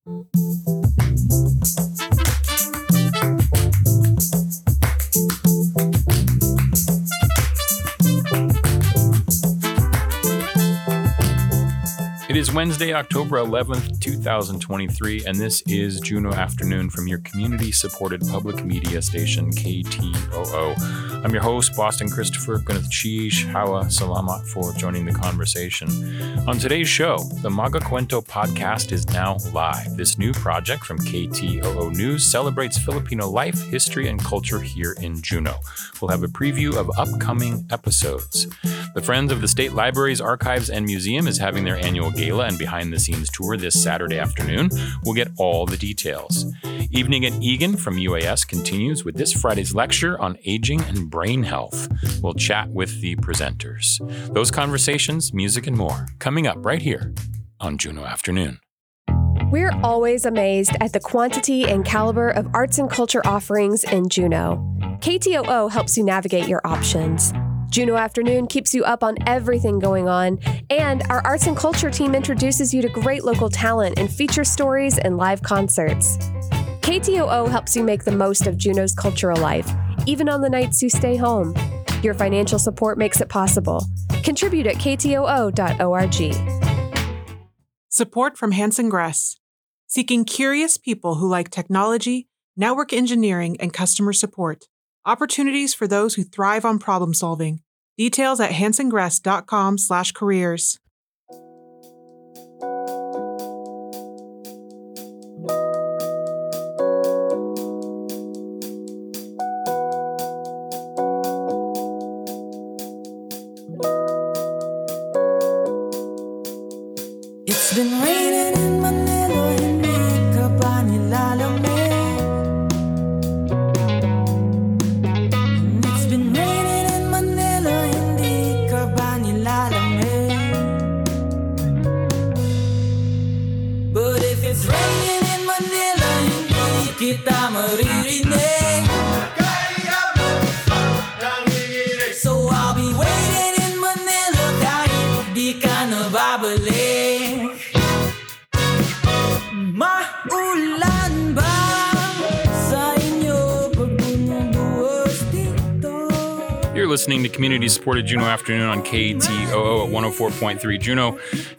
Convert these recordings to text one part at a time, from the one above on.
It is Wednesday, October 11th, 2023, and this is Juneau Afternoon from your community-supported public media station, KTOO. I'm your host, Boston Christopher. Gwyneth Cheesh, Hawa Salamat for joining the conversation. On today's show, the Mga Kwento podcast is now live. This new project from KTOO News celebrates Filipino life, history, and culture here in Juneau. We'll have a preview of upcoming episodes. The Friends of the State Libraries, Archives, and Museum is having their annual gala and behind-the-scenes tour this Saturday afternoon. We'll get all the details. Evening at Egan from UAS continues with this Friday's lecture on aging and brain health. We'll chat with the presenters. Those conversations, music, and more coming up right here on Juneau Afternoon. We're always amazed at the quantity and caliber of arts and culture offerings in Juneau. KTOO helps you navigate your options. Juneau Afternoon keeps you up on everything going on, and our arts and culture team introduces you to great local talent and feature stories and live concerts. KTOO helps you make the most of Juneau's cultural life, even on the nights you stay home. Your financial support makes it possible. Contribute at ktoo.org. Support from Hanson Gress, seeking curious people who like technology, network engineering, and customer support. Opportunities for those who thrive on problem solving. Details at hansongress.com/careers. It's been raining in Manila, hindi ka ba nilalamig? It's been raining in Manila, hindi ka ba nilalamig? But if it's raining in Manila, hindi kita maririnig. So I'll be waiting in Manila kahit di ka nababalik. Maulan ba sa inyo pag bumubuhos dito? You're listening to community-supported Juneau Afternoon on KTOO at 104.3 Juneau,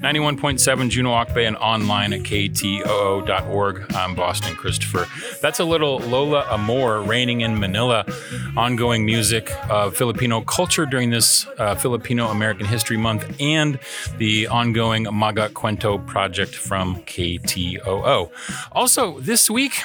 91.7 Juneau Ocbay, and online at ktoo.org. I'm Boston Christopher. That's a little Lola Amor, Raining in Manila, ongoing music of Filipino culture during this Filipino-American History Month, and the ongoing Mga Kwento project from KTOO. Also, this week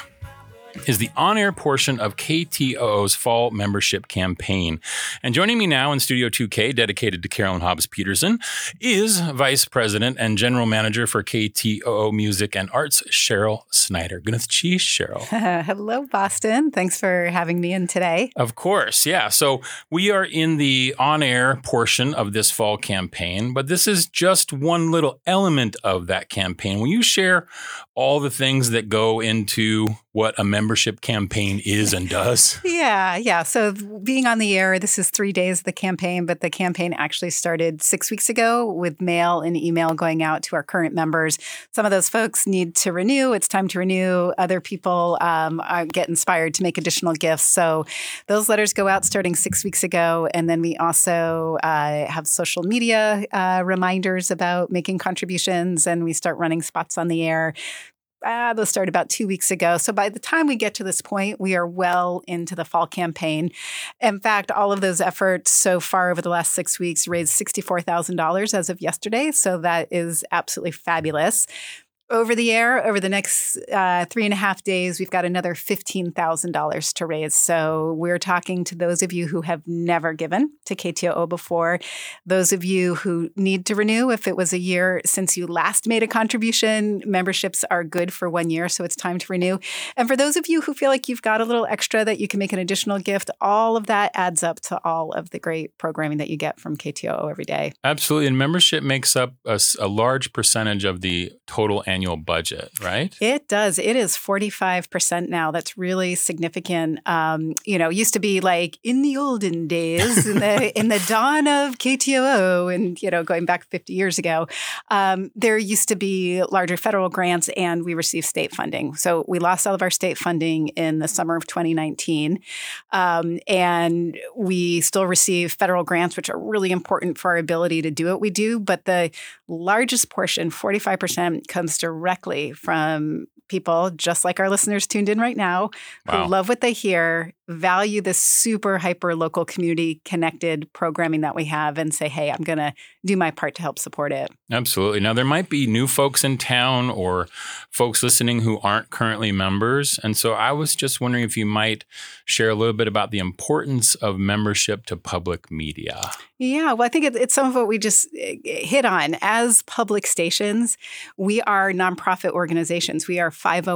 is the on-air portion of KTOO's fall membership campaign. And joining me now in Studio 2K, dedicated to Carolyn Hobbs Peterson, is Vice President and General Manager for KTOO Music and Arts, Cheryl Snyder. Gwyneth Cheesh, Cheryl. Hello, Boston. Thanks for having me in today. Of course, yeah. So we are in the on-air portion of this fall campaign, but this is just one little element of that campaign. Will you share all the things that go into what a membership campaign is and does? Yeah. So being on the air, this is 3 days of the campaign, but the campaign actually started 6 weeks ago with mail and email going out to our current members. Some of those folks need to renew. It's time to renew. Other people get inspired to make additional gifts. So those letters go out starting 6 weeks ago. And then we also have social media reminders about making contributions, and we start running spots on the air. Those started about 2 weeks ago. So by the time we get to this point, we are well into the fall campaign. In fact, all of those efforts so far over the last 6 weeks raised $64,000 as of yesterday. So that is absolutely fabulous. Over the air, over the next 3.5 days, we've got another $15,000 to raise. So we're talking to those of you who have never given to KTOO before, those of you who need to renew. If it was a year since you last made a contribution, memberships are good for 1 year, so it's time to renew. And for those of you who feel like you've got a little extra that you can make an additional gift, all of that adds up to all of the great programming that you get from KTOO every day. Absolutely. And membership makes up a large percentage of the total annual annual budget, right? It does. It is 45% now. That's really significant. Used to be like in the olden days, in the dawn of KTOO, and going back 50 years ago, there used to be larger federal grants, and we received state funding. So we lost all of our state funding in the summer of 2019, and we still receive federal grants, which are really important for our ability to do what we do. But the largest portion, 45%, comes directly from people just like our listeners tuned in right now who love what they hear, value this super hyper local community connected programming that we have, and say, hey, I'm going to do my part to help support it. Absolutely. Now, there might be new folks in town or folks listening who aren't currently members. And so I was just wondering if you might share a little bit about the importance of membership to public media. Yeah, well, I think it's some of what we just hit on. As public stations, we are nonprofit organizations. We are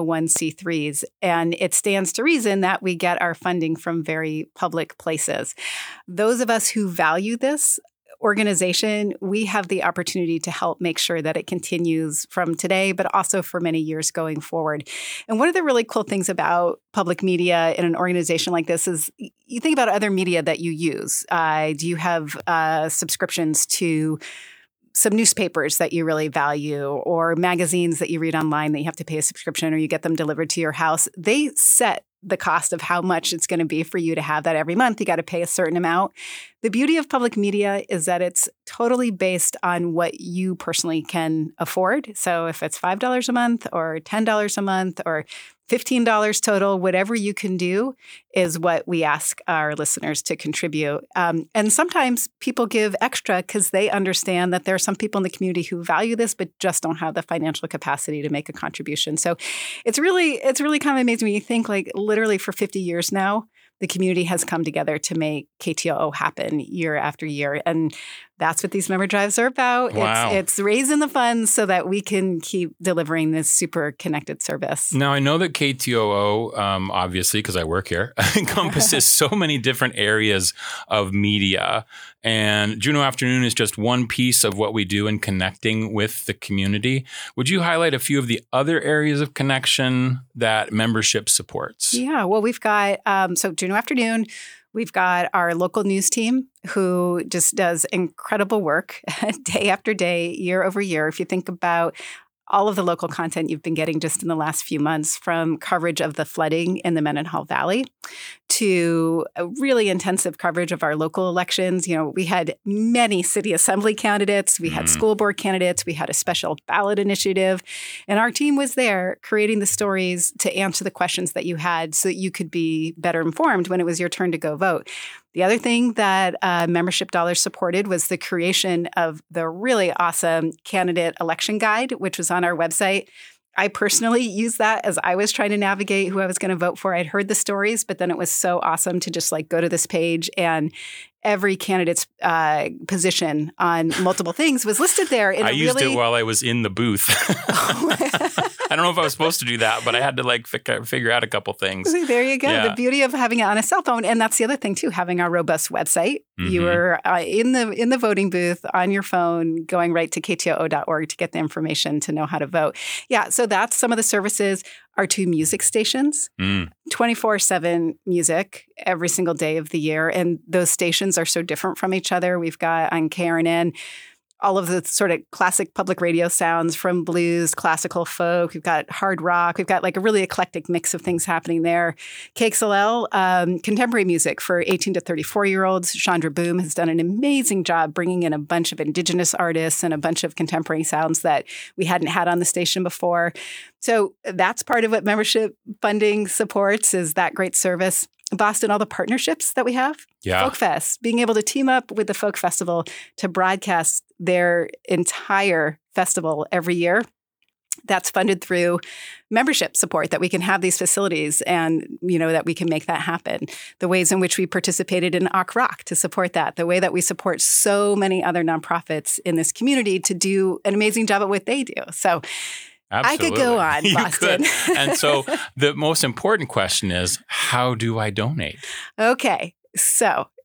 501c3s, and it stands to reason that we get our funding from very public places. Those of us who value this organization, we have the opportunity to help make sure that it continues from today, but also for many years going forward. And one of the really cool things about public media in an organization like this is you think about other media that you use. Do you have subscriptions to some newspapers that you really value, or magazines that you read online that you have to pay a subscription, or you get them delivered to your house? They set the cost of how much it's going to be for you to have that every month. You got to pay a certain amount. The beauty of public media is that it's totally based on what you personally can afford. So if it's $5 a month or $10 a month or $15 total, whatever you can do is what we ask our listeners to contribute. And sometimes people give extra because they understand that there are some people in the community who value this, but just don't have the financial capacity to make a contribution. So it's really kind of amazing when you think, like, literally for 50 years now, the community has come together to make KTOO happen year after year. And that's what these member drives are about. Wow. It's raising the funds so that we can keep delivering this super connected service. Now, I know that KTOO, obviously, because I work here, encompasses so many different areas of media. And Juneau Afternoon is just one piece of what we do in connecting with the community. Would you highlight a few of the other areas of connection that membership supports? Yeah, well, we've got, so Juneau Afternoon, we've got our local news team who just does incredible work day after day, year over year. If you think about all of the local content you've been getting just in the last few months, from coverage of the flooding in the Mendenhall Valley to a really intensive coverage of our local elections. We had many city assembly candidates, we had school board candidates, we had a special ballot initiative, and our team was there creating the stories to answer the questions that you had so that you could be better informed when it was your turn to go vote. The other thing that membership dollars supported was the creation of the really awesome candidate election guide, which was on our website. I personally used that as I was trying to navigate who I was going to vote for. I'd heard the stories, but then it was so awesome to just go to this page, and every candidate's position on multiple things was listed there. I used it while I was in the booth. I don't know if I was supposed to do that, but I had to figure out a couple things. There you go. Yeah. The beauty of having it on a cell phone. And that's the other thing too, having our robust website. Mm-hmm. You were in the voting booth on your phone, going right to ktoo.org to get the information to know how to vote. Yeah, so that's some of the services. Our 2 music stations, 24/7 music every single day of the year. And those stations are so different from each other. We've got on KRNN all of the sort of classic public radio sounds, from blues, classical folk. We've got hard rock. We've got a really eclectic mix of things happening there. KXLL, contemporary music for 18 to 34-year-olds. Chandra Boom has done an amazing job bringing in a bunch of Indigenous artists and a bunch of contemporary sounds that we hadn't had on the station before. So that's part of what membership funding supports, is that great service. Boston, all the partnerships that we have. Yeah. Folk Fest, being able to team up with the Folk Festival to broadcast their entire festival every year. That's funded through membership support, that we can have these facilities and, that we can make that happen. The ways in which we participated in Ak Rock to support that. The way that we support so many other nonprofits in this community to do an amazing job at what they do. So absolutely. I could go on, Boston. And so the most important question is, how do I donate? Okay. So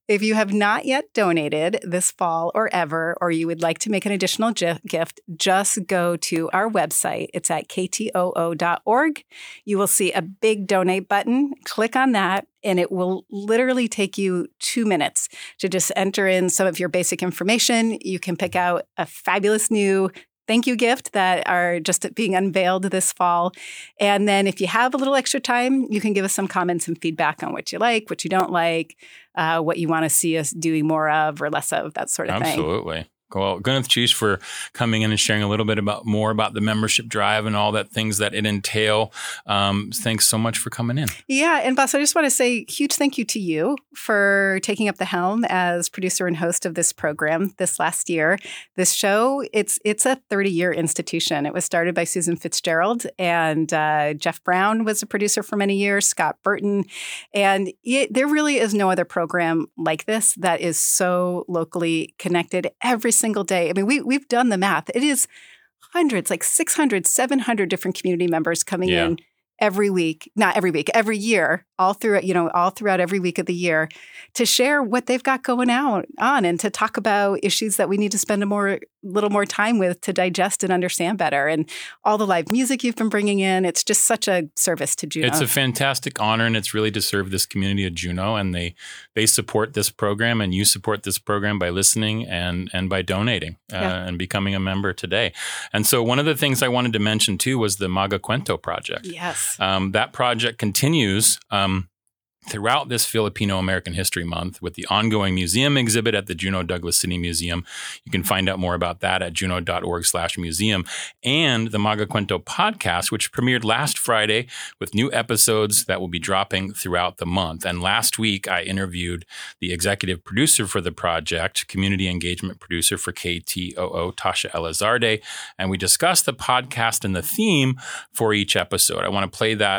If you have not yet donated this fall or ever, or you would like to make an additional gift, just go to our website. It's at ktoo.org. You will see a big donate button. Click on that, and it will literally take you 2 minutes to just enter in some of your basic information. You can pick out a fabulous new thank you gift that are just being unveiled this fall. And then if you have a little extra time, you can give us some comments and feedback on what you like, what you don't like, what you want to see us doing more of or less of, that sort of thing. Absolutely. Well, Gwyneth Cheese for coming in and sharing a little bit more about the membership drive and all that things that it entail. Thanks so much for coming in. Yeah. And Boss, I just want to say huge thank you to you for taking up the helm as producer and host of this program this last year. This show, it's a 30-year institution. It was started by Susan Fitzgerald, and Jeff Brown was a producer for many years, Scott Burton. And there really is no other program like this that is so locally connected every single day. I mean, we've done the math. It is hundreds, like 600, 700 different community members coming in every week, not every week, every year, all throughout every week of the year to share what they've got going on and to talk about issues that we need to spend a little more time with to digest and understand better. And all the live music you've been bringing in, it's just such a service to Juneau. It's a fantastic honor, and it's really to serve this community of Juneau. And they support this program, and you support this program by listening and by donating and becoming a member today. And so one of the things I wanted to mention too was the Maga Cuento project. Yes. That project continues throughout this Filipino-American History Month with the ongoing museum exhibit at the Juneau Douglas City Museum. You can find out more about that at juneau.org/museum, and the Maga Cuento podcast, which premiered last Friday with new episodes that will be dropping throughout the month. And last week, I interviewed the executive producer for the project, community engagement producer for KTOO, Tasha Elizarde, and we discussed the podcast and the theme for each episode. I want to play that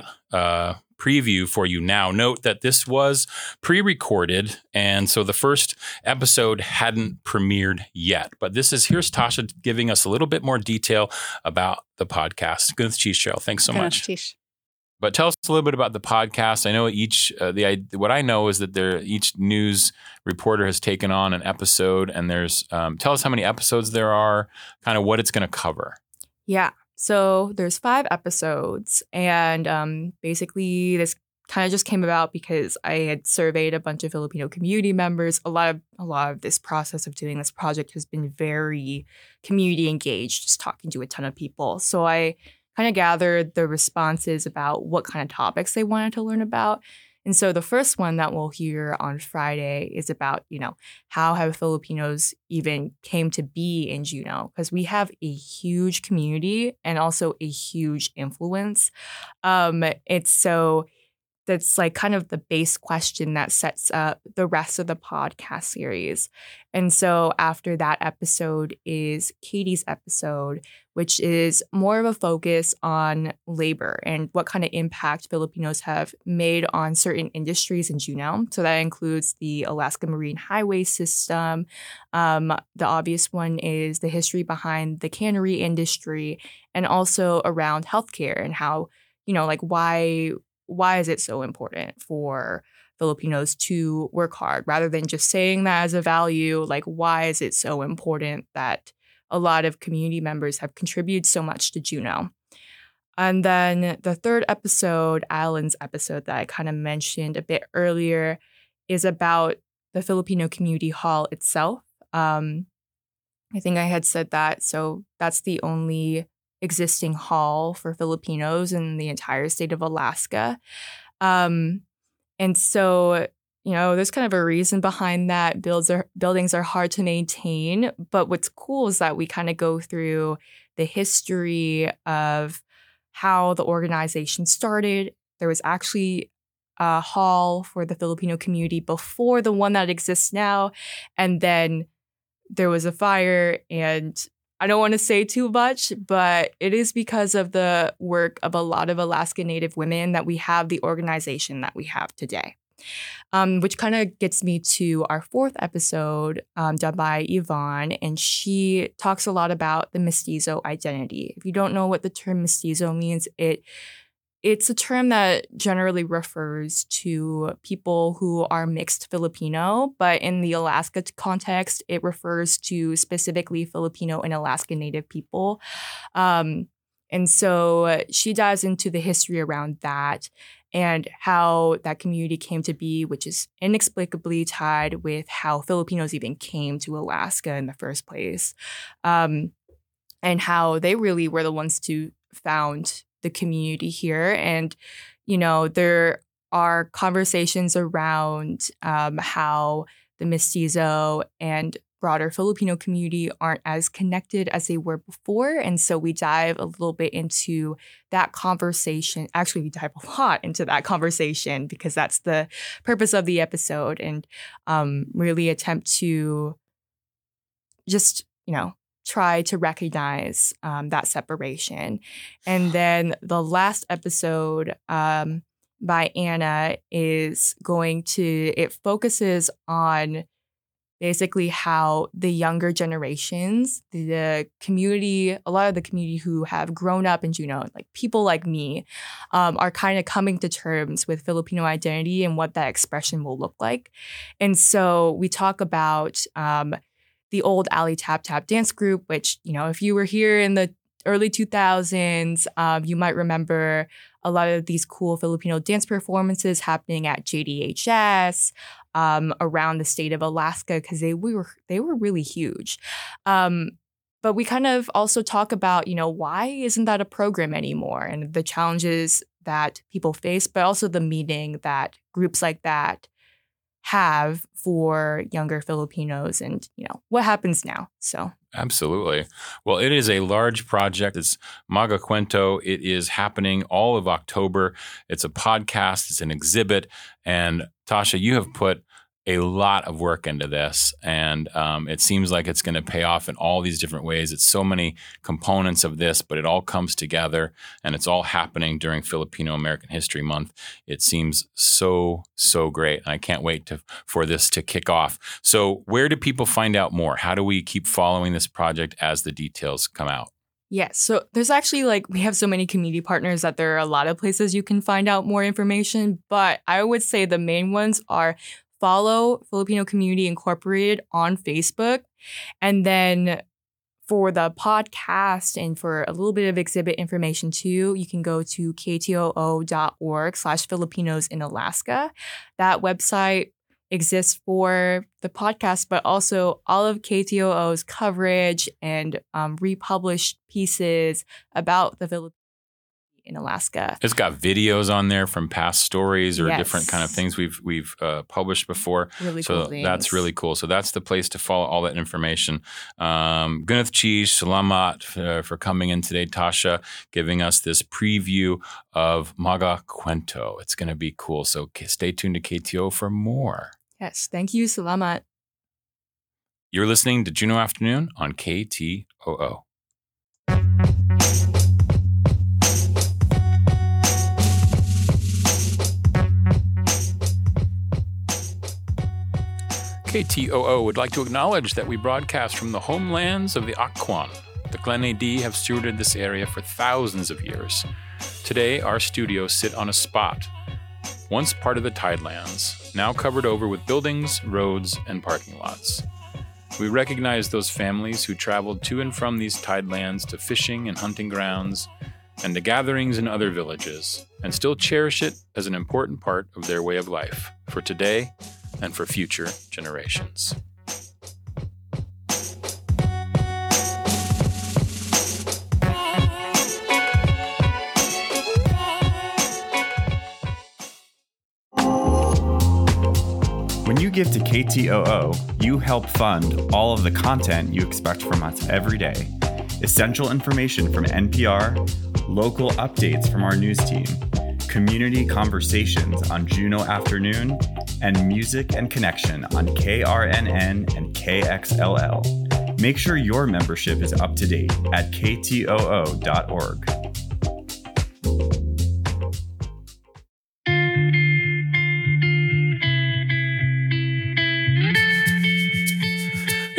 preview for you now. Note that this was pre-recorded, and so the first episode hadn't premiered yet. But here's Tasha giving us a little bit more detail about the podcast. Gwyneth Cheese, Cheryl, thanks so much. But tell us a little bit about the podcast. I know what I know is that each news reporter has taken on an episode, and there's tell us how many episodes there are, kind of what it's going to cover. Yeah. So there's 5 episodes, and basically this kind of just came about because I had surveyed a bunch of Filipino community members. A lot of this process of doing this project has been very community engaged, just talking to a ton of people. So I kind of gathered the responses about what kind of topics they wanted to learn about. And so the first one that we'll hear on Friday is about, how have Filipinos even came to be in Juneau? Because we have a huge community and also a huge influence. That's like kind of the base question that sets up the rest of the podcast series. And so after that episode is Katie's episode, which is more of a focus on labor and what kind of impact Filipinos have made on certain industries in Juneau. So that includes the Alaska Marine Highway System. The obvious one is the history behind the cannery industry, and also around healthcare and how, why is it so important for Filipinos to work hard rather than just saying that as a value? Like, why is it so important that a lot of community members have contributed so much to Juneau? And then the third episode, Alan's episode that I kind of mentioned a bit earlier, is about the Filipino Community Hall itself. I think I had said that. So that's the only existing hall for Filipinos in the entire state of Alaska. And so, there's kind of a reason behind that. Buildings are hard to maintain. But what's cool is that we kind of go through the history of how the organization started. There was actually a hall for the Filipino community before the one that exists now. And then there was a fire, and I don't want to say too much, but it is because of the work of a lot of Alaska Native women that we have the organization that we have today. Which kind of gets me to our fourth episode done by Yvonne, and she talks a lot about the mestizo identity. If you don't know what the term mestizo means, it it's a term that generally refers to people who are mixed Filipino, but in the Alaska context, it refers to specifically Filipino and Alaskan Native people. And so she dives into the history around that and how that community came to be, which is inexplicably tied with how Filipinos even came to Alaska in the first place, and how they really were the ones to found the community here. And, there are conversations around how the Mestizo and broader Filipino community aren't as connected as they were before. And so we dive a little bit into that conversation. Actually, we dive a lot into that conversation because that's the purpose of the episode, and really attempt to just, try to recognize that separation. And then the last episode by Anna it focuses on basically how the younger generations, the community, a lot of the community who have grown up in Juneau, like people like me, are kind of coming to terms with Filipino identity and what that expression will look like. And so we talk about the old Alley Tap Tap dance group, which, if you were here in the early 2000s, you might remember a lot of these cool Filipino dance performances happening at JDHS, around the state of Alaska, because they were really huge. But we kind of also talk about, why isn't that a program anymore, and the challenges that people face, but also the meaning that groups like that have for younger Filipinos, and what happens now. So absolutely. Well, it is a large project. It's Maga Cuento. It is happening all of October. It's a podcast. It's an exhibit. And Tasha, you have put a lot of work into this, and it seems like it's going to pay off in all these different ways. It's so many components of this, but it all comes together, and it's all happening during Filipino American History Month. It seems so great, and I can't wait for this to kick off. So where do people find out more? How do we keep following this project as the details come out? Yes. So there's actually we have so many community partners that there are a lot of places you can find out more information, but I would say the main ones are follow Filipino Community Incorporated on Facebook. And then for the podcast and for a little bit of exhibit information too, you can go to ktoo.org/Filipinos in Alaska. That website exists for the podcast, but also all of KTOO's coverage and republished pieces about the Philippines in Alaska. It's got videos on there from past stories or Yes. different kind of things we've published before. Really So cool things. that's really cool. So that's the place to follow all that information. Gunath Cheese, salamat for coming in today, Tasha, giving us this preview of Maga Cuento. It's going to be cool. So stay tuned to KTO for more. Yes. Thank you. Salamat. You're listening to Juneau Afternoon on KTOO. KTOO would like to acknowledge that we broadcast from the homelands of the Akwan. The Glenn-A-D have stewarded this area for thousands of years. Today, our studios sit on a spot, once part of the Tidelands, now covered over with buildings, roads, and parking lots. We recognize those families who traveled to and from these Tidelands to fishing and hunting grounds, and to gatherings in other villages, and still cherish it as an important part of their way of life, for today and for future generations. When you give to KTOO, you help fund all of the content you expect from us every day. Essential information from NPR, local updates from our news team, community conversations on Juneau Afternoon, and music and connection on KRNN and KXLL. Make sure your membership is up to date at ktoo.org.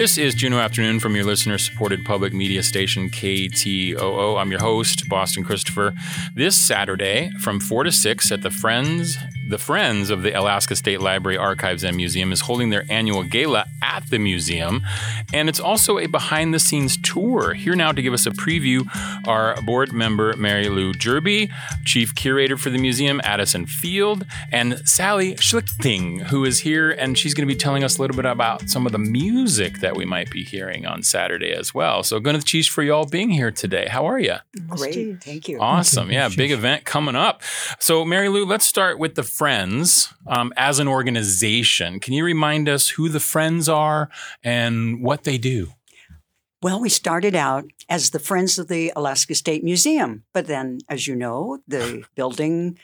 This is Juneau Afternoon from your listener-supported public media station, KTOO. I'm your host, Boston Christopher. This Saturday, from 4 to 6 at the Friends of the Alaska State Library, Archives, and Museum is holding their annual gala at the museum. And it's also a behind-the-scenes tour. Here now to give us a preview are board member Mary Lou Jerby, chief curator for the museum, Addison Field, and Sally Schlichting, who is here, and she's going to be telling us a little bit about some of the music that we might be hearing on Saturday as well. So, Gwyneth Cheesh, for you all being here today. How are you? Great. Thank you. Awesome. Yeah, big event coming up. So, Mary Lou, let's start with the Friends as an organization. Can you remind us who the Friends are and what they do? Well, we started out as the Friends of the Alaska State Museum, but then, as you know, the building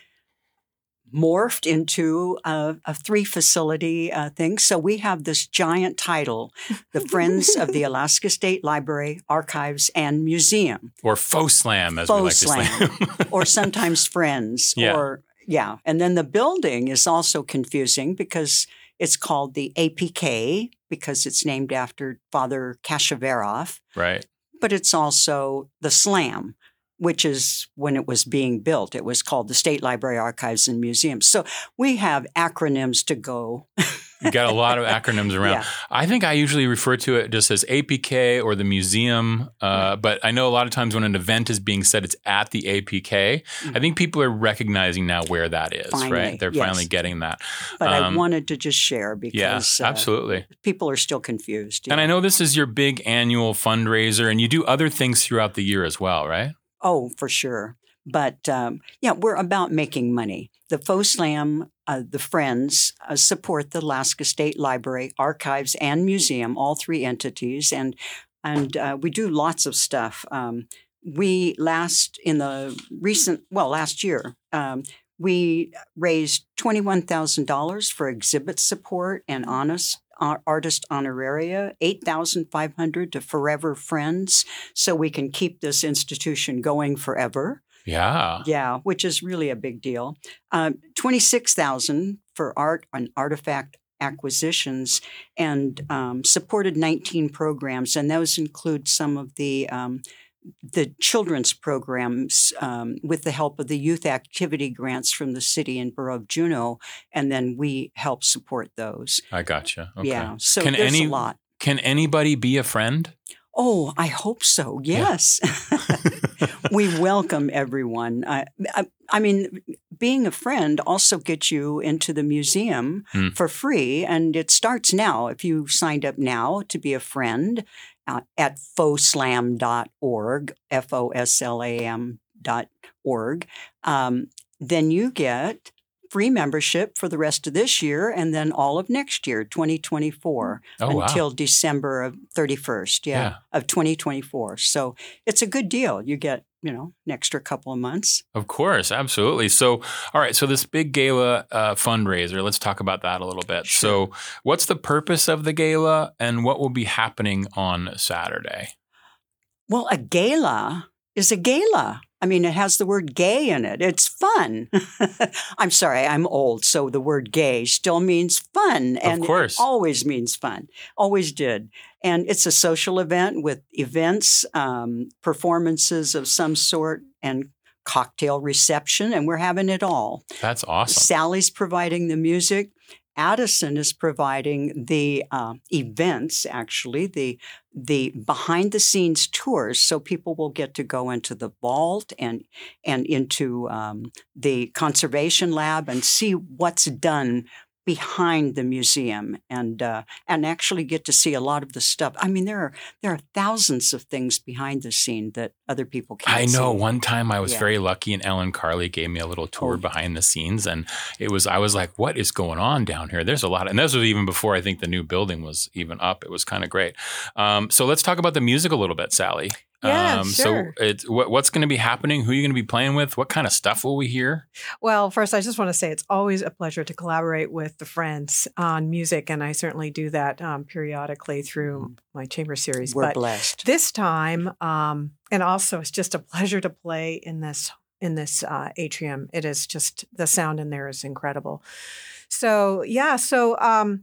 morphed into a 3-facility thing. So we have this giant title, the Friends of the Alaska State Library, Archives, and Museum. Or FOSLAM, as we like to say. Or sometimes Friends. Yeah. And then the building is also confusing because it's called the APK because it's named after Father Kashavarov. Right. But it's also the SLAM, which is when it was being built. It was called the State Library, Archives, and Museums. So we have acronyms to go. You got a lot of acronyms around. Yeah. I think I usually refer to it just as APK or the museum, but I know a lot of times when an event is being said, it's at the APK. I think people are recognizing now where that is, Finally, right? They're yes. finally getting that. But I wanted to just share because absolutely. People are still confused. And I know this is your big annual fundraiser, and you do other things throughout the year as well, right? Oh, for sure. But we're about making money. The FOSLAM, the Friends, support the Alaska State Library, Archives, and Museum, all 3 entities, and we do lots of stuff. Last year, we raised $21,000 for exhibit support and artist honoraria, $8,500 to Forever Friends, so we can keep this institution going forever. Yeah, which is really a big deal. $26,000 for art and artifact acquisitions, and supported 19 programs, and those include some of the children's programs with the help of the youth activity grants from the city and borough of Juneau, and then we help support those. I gotcha. Okay. Yeah, so there's a lot. Can anybody be a friend? Oh, I hope so. Yes. Yeah. We welcome everyone. I mean, being a friend also gets you into the museum for free, and it starts now. If you signed up now to be a friend at FOSLAM.org, FOSLAM.org, then you get free membership for the rest of this year and then all of next year, 2024, until December of 31st, of 2024. So it's a good deal. You get, an extra couple of months. Of course, absolutely. So, all right, so this big gala fundraiser, let's talk about that a little bit. Sure. So what's the purpose of the gala and what will be happening on Saturday? Well, a gala is a gala. I mean, it has the word gay in it. It's fun. I'm sorry, I'm old, so the word gay still means fun. And of course. It always means fun. Always did. And it's a social event with events, performances of some sort, and cocktail reception, and we're having it all. That's awesome. Sally's providing the music. Addison is providing the events, actually, the behind-the-scenes tours, so people will get to go into the vault and into the conservation lab and see what's done behind the museum and actually get to see a lot of the stuff. I mean, there are thousands of things behind the scene that other people can't see. I know. One time I was very lucky, and Ellen Carley gave me a little tour behind the scenes, and I was like, what is going on down here? There's a lot. And this was even before I think the new building was even up. It was kind of great. So let's talk about the music a little bit, Sally. Yeah, sure. So what's going to be happening? Who are you going to be playing with? What kind of stuff will we hear? Well, first, I just want to say it's always a pleasure to collaborate with the Friends on music, and I certainly do that periodically through my chamber series. We're blessed. This time, and also it's just a pleasure to play in this atrium. It is just, the sound in there is incredible. So,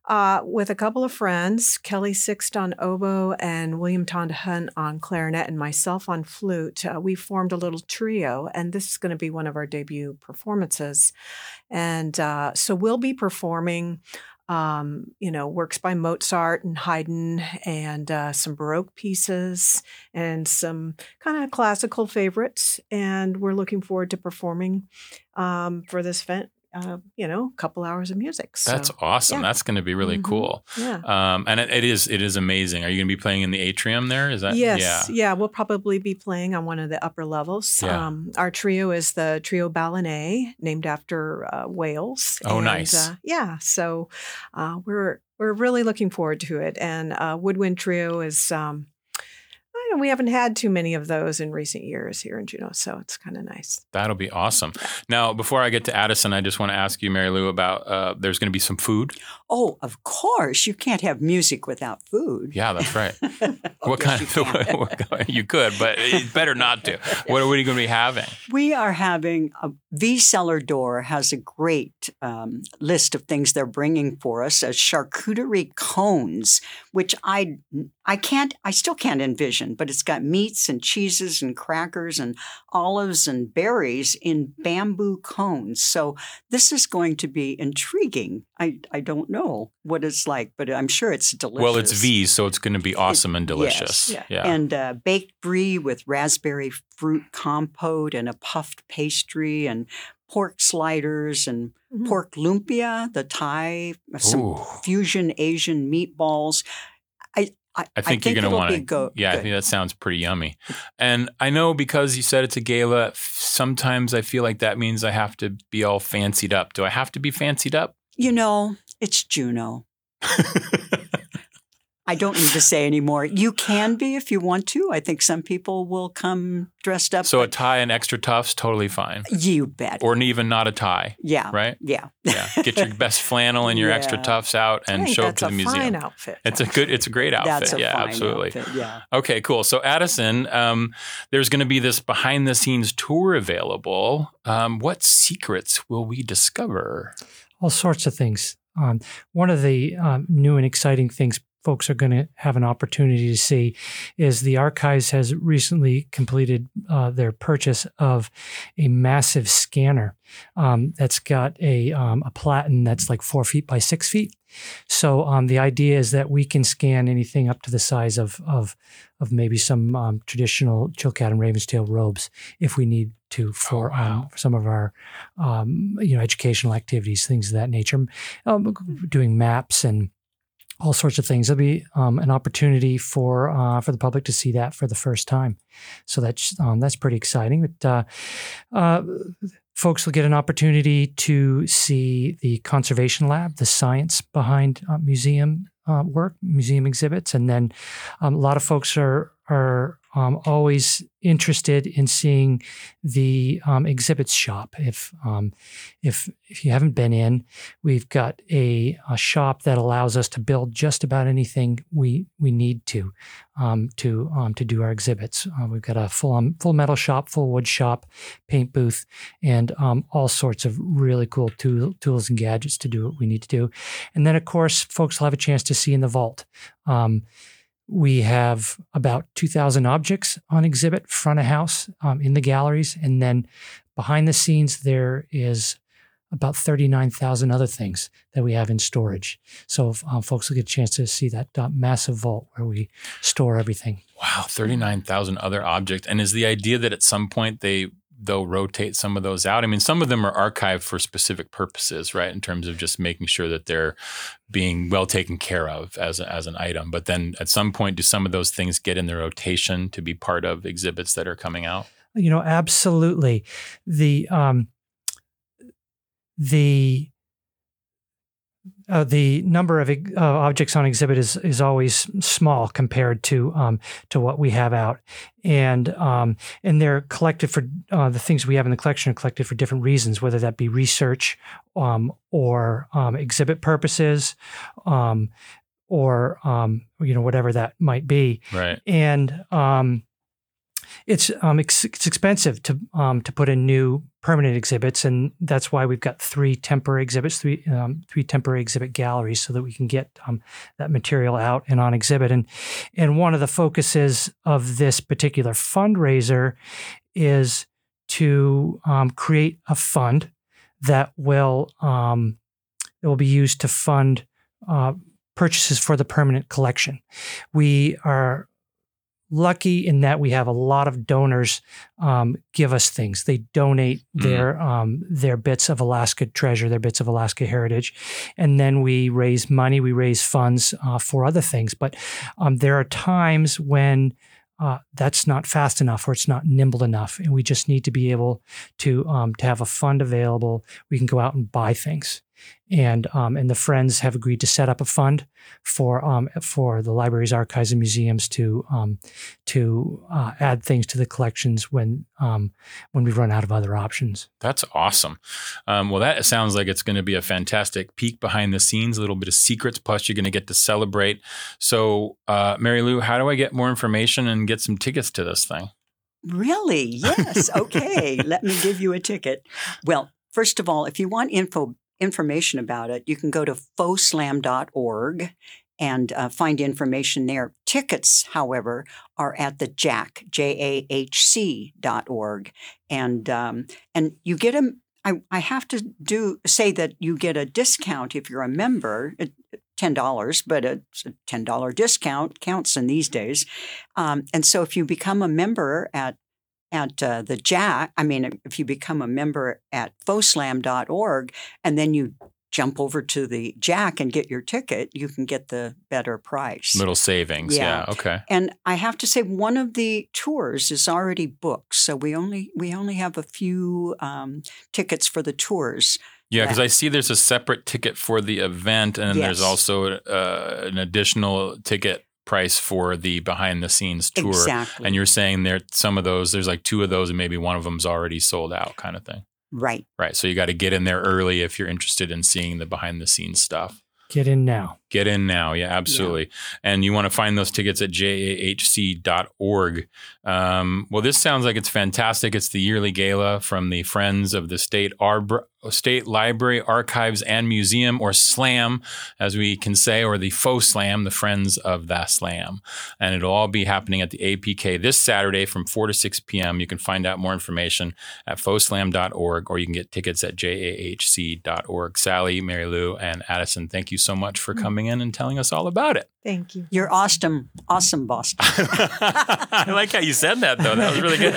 with a couple of friends, Kelly Sixt on oboe and William Tondahan on clarinet and myself on flute. We formed a little trio, and this is going to be one of our debut performances. And so we'll be performing works by Mozart and Haydn and some Baroque pieces and some kind of classical favorites. And we're looking forward to performing for this event. A couple hours of music. So, that's awesome. yeah. That's going to be really cool. Yeah. And it is amazing. Are you going to be playing in the atrium there? Is that? Yes. Yeah. We'll probably be playing on one of the upper levels. Yeah. Our trio is the Trio Balané, named after Wales. Oh, and, nice. So we're really looking forward to it. And Woodwind Trio is. We haven't had too many of those in recent years here in Juneau, so it's kind of nice. That'll be awesome. Now, before I get to Addison, I just want to ask you, Mary Lou, about there's going to be some food. Oh, of course. You can't have music without food. Yeah, that's right. What kind of food? You could, but it's better not to. What are you going to be having? We are having V Cellar Door has a great list of things they're bringing for us as charcuterie cones, which I still can't envision, but it's got meats and cheeses and crackers and olives and berries in bamboo cones. So this is going to be intriguing. I don't know what it's like, but I'm sure it's delicious. Well, it's V, so it's going to be awesome and delicious. Yes. Yeah. And baked brie with raspberry fruit compote and a puffed pastry and pork sliders and pork lumpia, the Thai, some fusion Asian meatballs. I think you're going to want to. Yeah, I think that sounds pretty yummy. And I know because you said it's a gala, sometimes I feel like that means I have to be all fancied up. Do I have to be fancied up? It's Juneau. I don't need to say anymore. You can be if you want to. I think some people will come dressed up. So a tie and extra tufts, totally fine. You bet. Or even not a tie. Yeah. Right? Yeah. Yeah. Get your best flannel and your extra tufts out and show up to the museum. That's a fine outfit. It's a great outfit. That's a fine absolutely. outfit, yeah. Okay, cool. So Addison, there's going to be this behind the scenes tour available. What secrets will we discover? All sorts of things. One of the new and exciting things folks are going to have an opportunity to see is the Archives has recently completed their purchase of a massive scanner that's got a platen that's like 4 feet by 6 feet. So the idea is that we can scan anything up to the size of maybe some traditional Chilkat and Ravenstail robes if we need to for some of our educational activities, things of that nature, doing maps and all sorts of things. There'll be an opportunity for the public to see that for the first time. So that's pretty exciting. But folks will get an opportunity to see the conservation lab, the science behind museum work, museum exhibits, and then a lot of folks are always interested in seeing the exhibits shop. If you haven't been in, we've got a shop that allows us to build just about anything we need to do our exhibits. We've got a full metal shop, full wood shop, paint booth, and all sorts of really cool tools and gadgets to do what we need to do. And then, of course, folks will have a chance to see in the vault. We have about 2,000 objects on exhibit front of house in the galleries. And then behind the scenes, there is about 39,000 other things that we have in storage. So folks will get a chance to see that massive vault where we store everything. Wow, 39,000 other objects. And is the idea that at some point they'll rotate some of those out? I mean, some of them are archived for specific purposes, right? In terms of just making sure that they're being well taken care of as an item. But then at some point, do some of those things get in the rotation to be part of exhibits that are coming out? Absolutely. The number of objects on exhibit is always small compared to what we have out, and they're collected for the things we have in the collection are collected for different reasons, whether that be research or exhibit purposes, or whatever that might be. Right. And It's expensive to put in new permanent exhibits, and that's why we've got three temporary temporary exhibit galleries so that we can get that material out and on exhibit. And one of the focuses of this particular fundraiser is to create a fund that will be used to fund purchases for the permanent collection. We are lucky in that we have a lot of donors give us things. They donate their bits of Alaska treasure, their bits of Alaska heritage, and then we raise money. We raise funds for other things. But there are times when that's not fast enough or it's not nimble enough, and we just need to be able to have a fund available. We can go out and buy things. And the Friends have agreed to set up a fund for the libraries, archives, and museums to add things to the collections when we run out of other options. That's awesome. Well, that sounds like it's going to be a fantastic peek behind the scenes, a little bit of secrets, plus you're going to get to celebrate. So, Mary Lou, how do I get more information and get some tickets to this thing? Really? Yes. Okay. Let me give you a ticket. Well, first of all, if you want information about it, you can go to fauxslam.org and find information there. Tickets, however, are at the JAHC, JAHC.org. And you get I have to say that you get a discount if you're a member, $10, but it's a $10 discount, counts in these days. And so if you become a member at the JAHC, if you become a member at fauxslam.org and then you jump over to the JAHC and get your ticket, you can get the better price. Little savings. Yeah. Okay. And I have to say one of the tours is already booked. So we only have a few tickets for the tours. Yeah, because I see there's a separate ticket for the event, and then there's also an additional ticket price for the behind the scenes tour. Exactly. And you're saying some of those, there's like two of those and maybe one of them's already sold out kind of thing. Right. Right. So you got to get in there early if you're interested in seeing the behind the scenes stuff. Get in now. Get in now. Yeah, absolutely. Yeah. And you want to find those tickets at jahc.org. Well, this sounds like it's fantastic. It's the yearly gala from the Friends of the State Library, Archives, and Museum, or SLAM, as we can say, or the Faux Slam, the Friends of the Slam. And it'll all be happening at the APK this Saturday from 4 to 6 p.m. You can find out more information at fauxslam.org, or you can get tickets at jahc.org. Sally, Mary Lou, and Addison, thank you so much for coming in and telling us all about it. Thank you. You're awesome, Boston. I like how you said that, though. That was really good.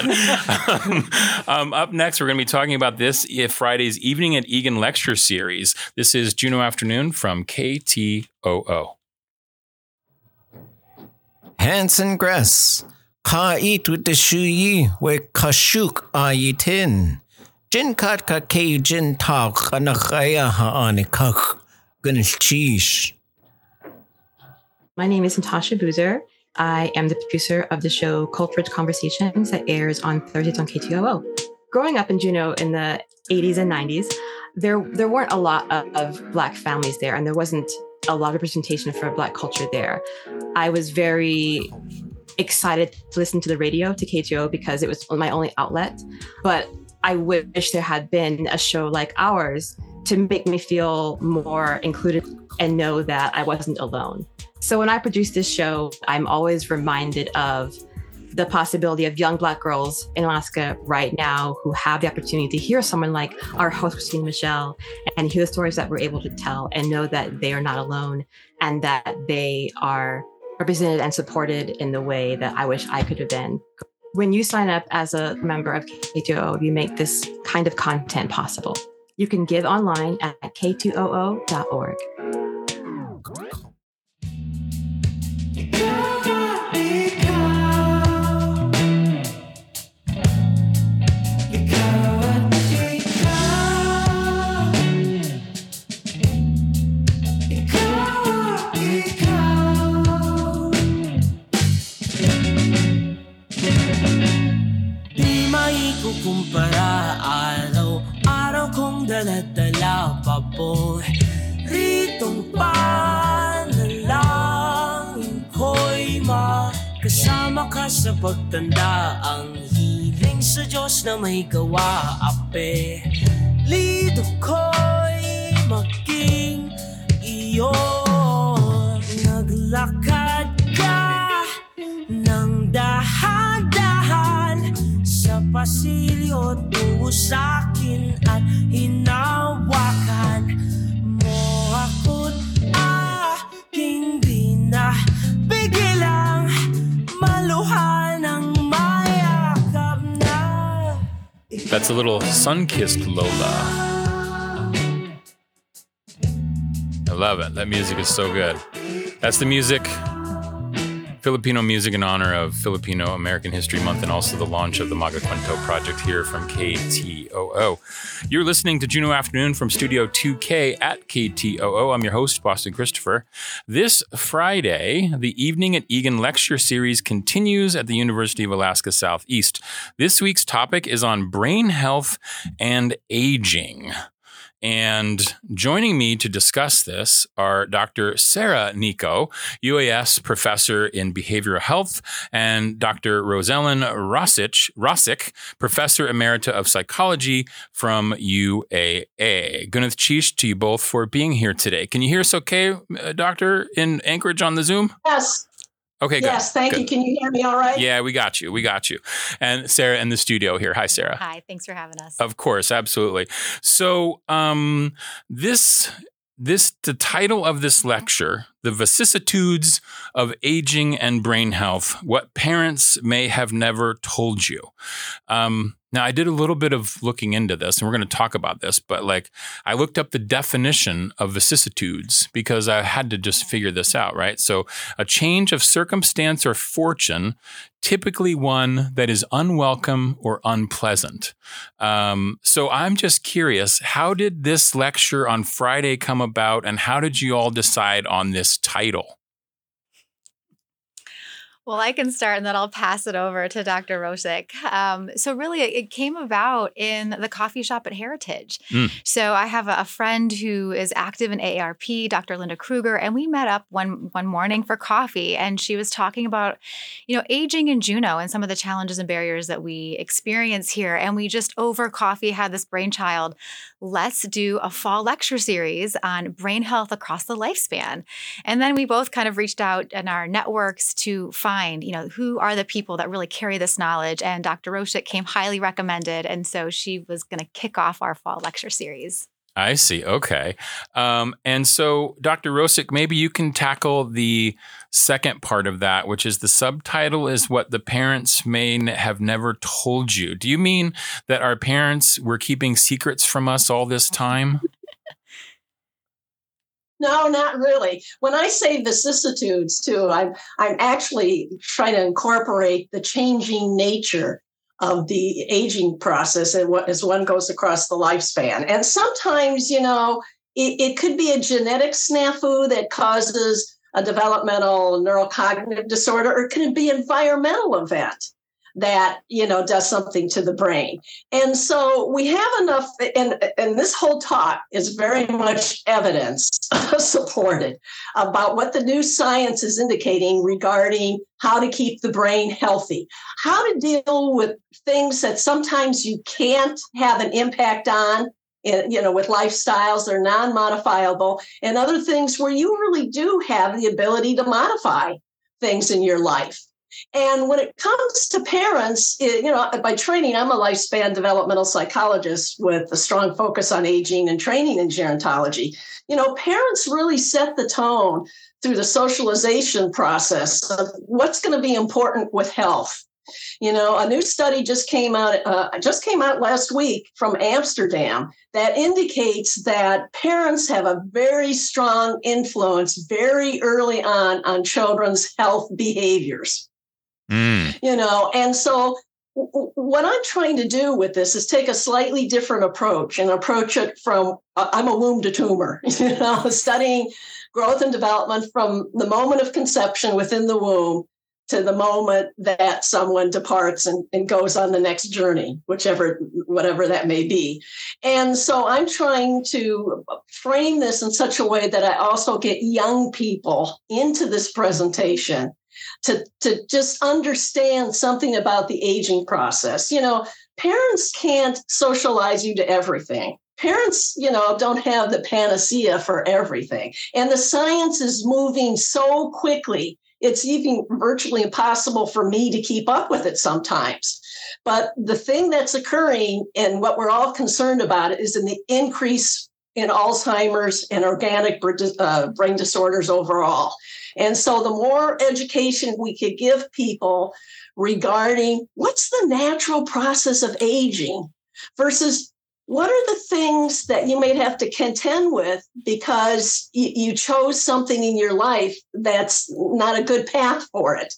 Up next, we're going to be talking about this Friday's Evening at Egan lecture series. This is Juneau Afternoon from KTOO. Hanson Gress, ka eat with the shuyi, we kashuk ayitin. Jin kat ka ke jin tak anakaya haanikak. My name is Natasha Boozer. I am the producer of the show Cultural Conversations that airs on Thursdays on KTOO. Growing up in Juneau in the 80s and 90s, there weren't a lot of Black families there, and there wasn't a lot of representation for Black culture there. I was very excited to listen to the radio, to KTOO, because it was my only outlet. But I wish there had been a show like ours to make me feel more included and know that I wasn't alone. So when I produce this show, I'm always reminded of the possibility of young Black girls in Alaska right now who have the opportunity to hear someone like our host, Christina Michelle, and hear the stories that we're able to tell and know that they are not alone and that they are represented and supported in the way that I wish I could have been. When you sign up as a member of KTOO, you make this kind of content possible. You can give online at k2oo.org. Kumpara araw-araw kong dala-dala paboy. Ritong panalangin ko'y makasama. Kasama ka sa pagtanda, ang hiling sa Diyos na may gawa. Apelido ko'y maging iyo. Naglakad ka ng dahan-dahan sa pasilyo tungo sa'kin at hinawakan mo ako't aking binabigilang maluha ng mayakap na. That's a little sun-kissed Lola. I love it. That music is so good. That's the music, Filipino music in honor of Filipino American History Month and also the launch of the Magakwento project here from KTOO. You're listening to Juno Afternoon from Studio 2K at KTOO. I'm your host, Boston Christopher. This Friday, the Evening at Egan lecture series continues at the University of Alaska Southeast. This week's topic is on brain health and aging. And joining me to discuss this are Dr. Sarah Nico, UAS professor in behavioral health, and Dr. Rosellen Rosick, professor emerita of psychology from UAA. Gunath Chish to you both for being here today. Can you hear us okay, Doctor, in Anchorage on the Zoom? Yes. Okay, good. Yes, thank you. Can you hear me all right? Yeah, we got you. And Sarah in the studio here. Hi, Sarah. Hi, thanks for having us. Of course, absolutely. So, the title of this lecture, The Vicissitudes of Aging and Brain Health, What Parents May Have Never Told You. Now, I did a little bit of looking into this, and we're going to talk about this, but I looked up the definition of vicissitudes because I had to just figure this out, right? So a change of circumstance or fortune, typically one that is unwelcome or unpleasant. So I'm just curious, how did this lecture on Friday come about, and how did you all decide on this title? Well, I can start and then I'll pass it over to Dr. Rosick. So really, it came about in the coffee shop at Heritage. So I have a friend who is active in AARP, Dr. Linda Kruger, and we met up one morning for coffee, and she was talking about, aging in Juneau and some of the challenges and barriers that we experience here. And we just over coffee had this brainchild, let's do a fall lecture series on brain health across the lifespan. And then we both kind of reached out in our networks to find, who are the people that really carry this knowledge. And Dr. Rosick came highly recommended. And so she was going to kick off our fall lecture series. I see. Okay. And so, Dr. Rosick, maybe you can tackle the second part of that, which is the subtitle is What the Parents May Have Never Told You. Do you mean that our parents were keeping secrets from us all this time? No, not really. When I say vicissitudes, too, I'm actually trying to incorporate the changing nature of the aging process and as one goes across the lifespan. And sometimes, it could be a genetic snafu that causes a developmental neurocognitive disorder, or it could be an environmental event that, does something to the brain. And so we have enough, and this whole talk is very much evidence supported about what the new science is indicating regarding how to keep the brain healthy, how to deal with things that sometimes you can't have an impact on, with lifestyles that are non-modifiable, and other things where you really do have the ability to modify things in your life. And when it comes to parents, by training, I'm a lifespan developmental psychologist with a strong focus on aging and training in gerontology. Parents really set the tone through the socialization process of what's going to be important with health. A new study just came out last week from Amsterdam that indicates that parents have a very strong influence very early on children's health behaviors. And so what I'm trying to do with this is take a slightly different approach and approach it from, I'm a womb to tumor, studying growth and development from the moment of conception within the womb to the moment that someone departs and goes on the next journey, whatever that may be. And so I'm trying to frame this in such a way that I also get young people into this presentation to just understand something about the aging process. You know, parents can't socialize you to everything. Parents, you know, don't have the panacea for everything. And the science is moving so quickly, it's even virtually impossible for me to keep up with it sometimes. But the thing that's occurring and what we're all concerned about is in the increase in Alzheimer's and organic brain disorders overall. And so the more education we could give people regarding what's the natural process of aging versus what are the things that you may have to contend with because you chose something in your life that's not a good path for it.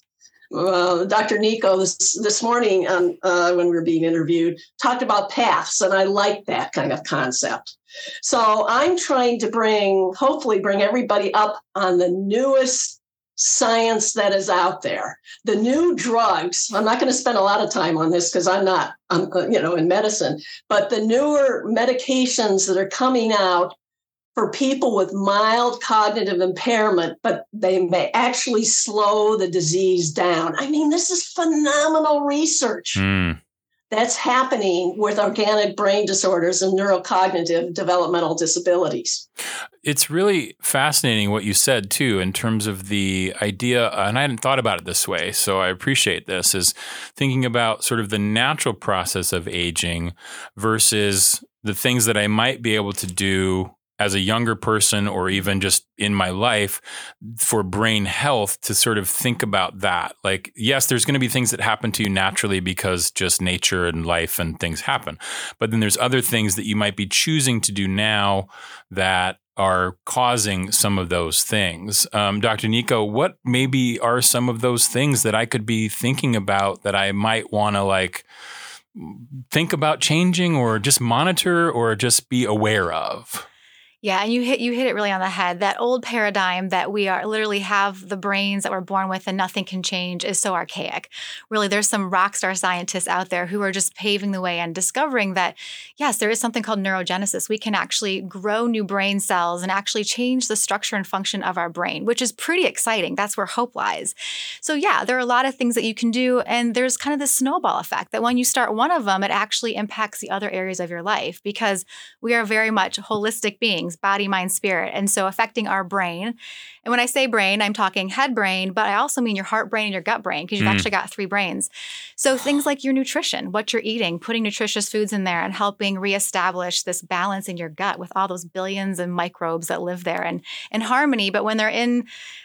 Dr. Nico this morning when we were being interviewed talked about paths, and I like that kind of concept. So I'm trying to hopefully bring everybody up on the newest science that is out there. The new drugs, I'm not going to spend a lot of time on this because I'm in medicine, but the newer medications that are coming out for people with mild cognitive impairment, but they may actually slow the disease down. I mean, this is phenomenal research. That's happening with organic brain disorders and neurocognitive developmental disabilities. It's really fascinating what you said, too, in terms of the idea, and I hadn't thought about it this way, so I appreciate this, is thinking about sort of the natural process of aging versus the things that I might be able to do as a younger person or even just in my life for brain health to sort of think about that. Like, yes, there's going to be things that happen to you naturally because just nature and life and things happen. But then there's other things that you might be choosing to do now that are causing some of those things. Dr. Nico, what maybe are some of those things that I could be thinking about that I might want to think about changing or just monitor or just be aware of? Yeah, and you hit it really on the head. That old paradigm that we are literally have the brains that we're born with and nothing can change is so archaic. Really, there's some rock star scientists out there who are just paving the way and discovering that, yes, there is something called neurogenesis. We can actually grow new brain cells and actually change the structure and function of our brain, which is pretty exciting. That's where hope lies. So yeah, there are a lot of things that you can do. And there's kind of this snowball effect that when you start one of them, it actually impacts the other areas of your life because we are very much holistic beings. Body, mind, spirit. And so affecting our brain. And when I say brain, I'm talking head brain, but I also mean your heart brain and your gut brain because you've actually got 3 brains. So things like your nutrition, what you're eating, putting nutritious foods in there and helping reestablish this balance in your gut with all those billions of microbes that live there and in harmony. But when they're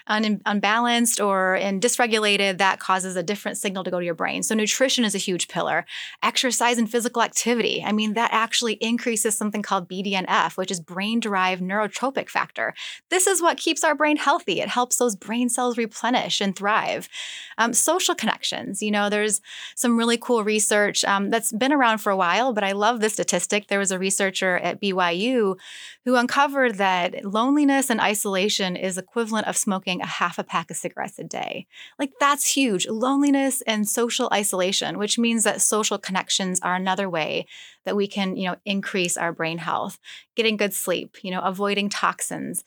unbalanced or dysregulated, that causes a different signal to go to your brain. So nutrition is a huge pillar. Exercise and physical activity. I mean, that actually increases something called BDNF, which is brain-derived neurotropic factor. This is what keeps our brain healthy. It helps those brain cells replenish and thrive. Social connections. You know, there's some really cool research that's been around for a while, but I love this statistic. There was a researcher at BYU who uncovered that loneliness and isolation is equivalent of smoking a half a pack of cigarettes a day. Like, that's huge. Loneliness and social isolation, which means that social connections are another way that we can, increase our brain health, getting good sleep, avoiding toxins,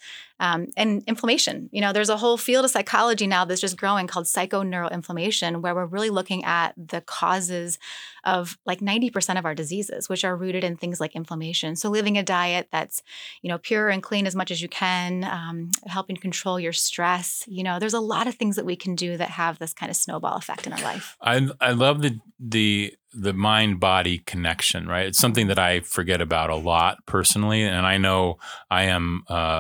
and inflammation. There's a whole field of psychology now that's just growing called psychoneuroinflammation, where we're really looking at the causes of like 90% of our diseases, which are rooted in things like inflammation. So living a diet that's, pure and clean as much as you can, helping control your stress. There's a lot of things that we can do that have this kind of snowball effect in our life. I love the mind-body connection, right? It's something that I forget about a lot personally. And I know I am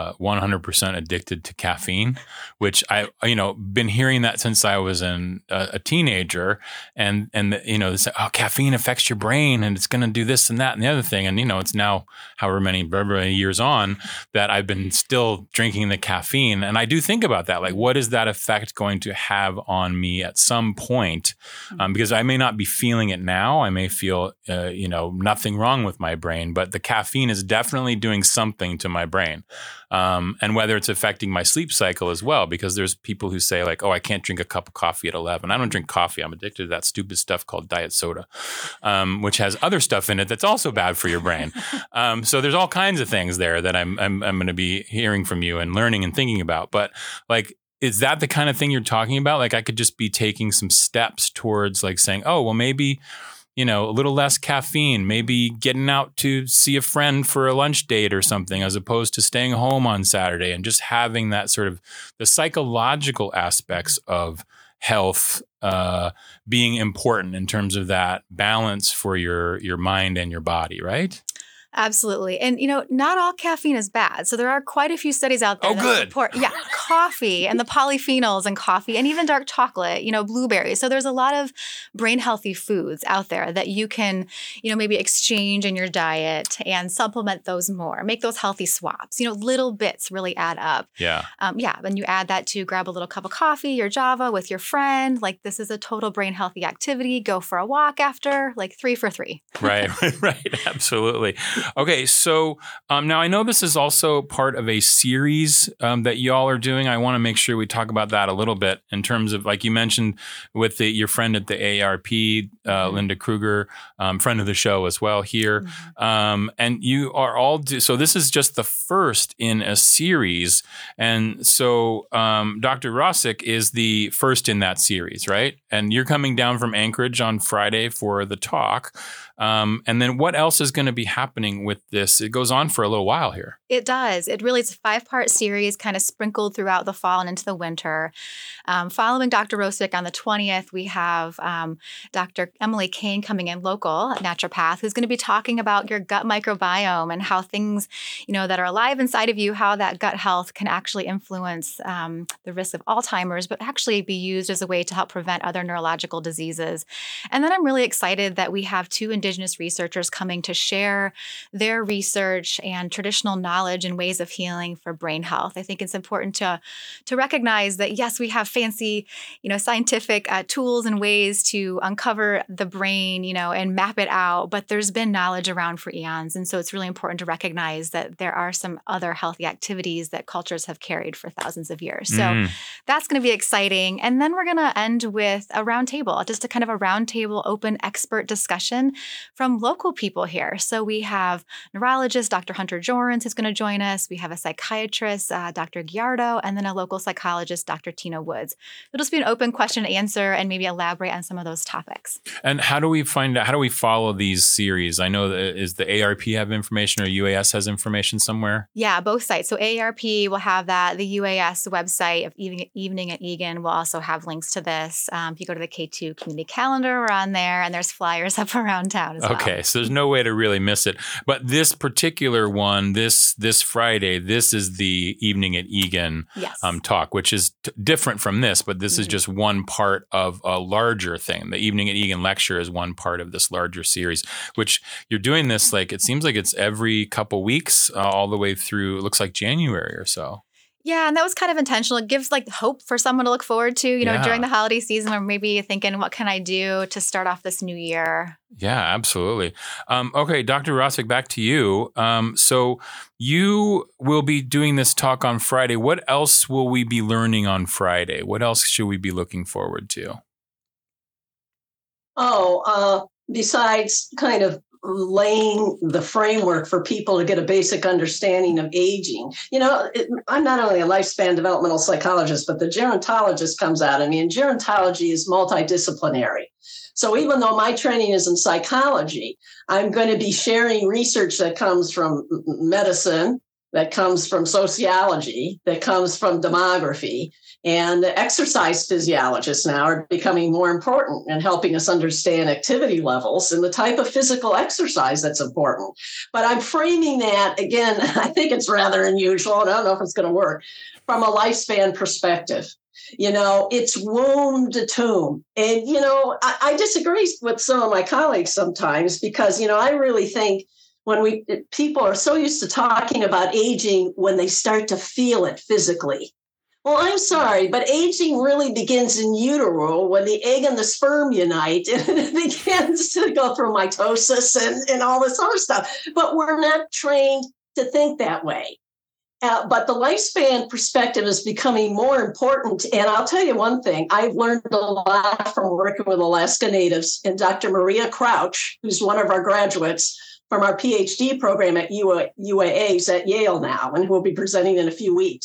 100% addicted to caffeine, which been hearing that since I was a teenager. And they say, oh, caffeine affects your brain and it's going to do this and that and the other thing. And, it's now however many years on that I've been still drinking the caffeine. And I do think about that. Like, what is that effect going to have on me at some point? Because I may not be feeling it now. I may feel, nothing wrong with my brain, but the caffeine is definitely doing something to my brain. And whether it's affecting my sleep cycle as well, because there's people who say like, oh, I can't drink a cup of coffee at 11. I don't drink coffee. I'm addicted to that stupid stuff called diet soda, which has other stuff in it that's also bad for your brain. So there's all kinds of things there that I'm going to be hearing from you and learning and thinking about. But like, is that the kind of thing you're talking about? Like I could just be taking some steps towards like saying, oh, well, maybe, a little less caffeine, maybe getting out to see a friend for a lunch date or something, as opposed to staying home on Saturday, and just having that sort of the psychological aspects of health being important in terms of that balance for your mind and your body, right? Absolutely. And, not all caffeine is bad. So there are quite a few studies out there that support coffee and the polyphenols in coffee, and even dark chocolate, blueberries. So there's a lot of brain healthy foods out there that you can, maybe exchange in your diet and supplement those more, make those healthy swaps. Little bits really add up. Yeah. Then you add that to grab a little cup of coffee, your Java with your friend. Like this is a total brain healthy activity. Go for a walk after, like 3 for 3. Right. Absolutely. Okay, so now I know this is also part of a series that y'all are doing. I want to make sure we talk about that a little bit in terms of, like you mentioned, with your friend at the AARP, Linda Kruger, friend of the show as well here. And you are all so this is just the first in a series. And so Dr. Rosick is the first in that series, right? And you're coming down from Anchorage on Friday for the talk. And then what else is going to be happening with this? It goes on for a little while here. It does. It's a 5-part series kind of sprinkled throughout the fall and into the winter. Following Dr. Rosick on the 20th, we have Dr. Emily Kane coming in, local naturopath, who's going to be talking about your gut microbiome and how things, that are alive inside of you, how that gut health can actually influence the risk of Alzheimer's, but actually be used as a way to help prevent other neurological diseases. And then I'm really excited that we have 2 Indigenous researchers coming to share their research and traditional knowledge and ways of healing for brain health. I think it's important to recognize that, yes, we have fancy, scientific tools and ways to uncover the brain, and map it out, but there's been knowledge around for eons. And so it's really important to recognize that there are some other healthy activities that cultures have carried for thousands of years. So that's going to be exciting. And then we're going to end with a roundtable, just a kind of a roundtable open expert discussion from local people here. So we have neurologist, Dr. Hunter Jorans, who's going to join us. We have a psychiatrist, Dr. Giardo, and then a local psychologist, Dr. Tina Woods. It'll just be an open question and answer and maybe elaborate on some of those topics. And how do we follow these series? I know is the ARP have information or UAS has information somewhere? Yeah, both sites. So AARP will have that. The UAS website of Evening at Egan will also have links to this. If you go to the K2 community calendar, we're on there, and there's flyers up around town as well. Okay, so there's no way to really miss it. But this particular one, this Friday, this is the Evening at Egan talk, which is different from this, but this is just one part of a larger thing. The Evening at Egan lecture is one part of this larger series, which you're doing this, it seems like it's every couple weeks all the way through, it looks like January or so. Yeah, and that was kind of intentional. It gives hope for someone to look forward to, during the holiday season, where maybe you're thinking, what can I do to start off this new year? Yeah, absolutely. Okay, Dr. Rosick, back to you. So you will be doing this talk on Friday. What else will we be learning on Friday? What else should we be looking forward to? Besides kind of laying the framework for people to get a basic understanding of aging. I'm not only a lifespan developmental psychologist, but the gerontologist comes out of me, and gerontology is multidisciplinary. So even though my training is in psychology, I'm going to be sharing research that comes from medicine, that comes from sociology, that comes from demography. And the exercise physiologists now are becoming more important in helping us understand activity levels and the type of physical exercise that's important. But I'm framing that, again, I think it's rather unusual, and I don't know if it's going to work, from a lifespan perspective. It's womb to tomb. And, I disagree with some of my colleagues sometimes because, I really think when people are so used to talking about aging when they start to feel it physically. Well, I'm sorry, but aging really begins in utero when the egg and the sperm unite, and it begins to go through mitosis and all this other stuff. But we're not trained to think that way. But the lifespan perspective is becoming more important. And I'll tell you one thing, I've learned a lot from working with Alaska Natives, and Dr. Maria Crouch, who's one of our graduates from our PhD program at UAA's at Yale now, and who will be presenting in a few weeks.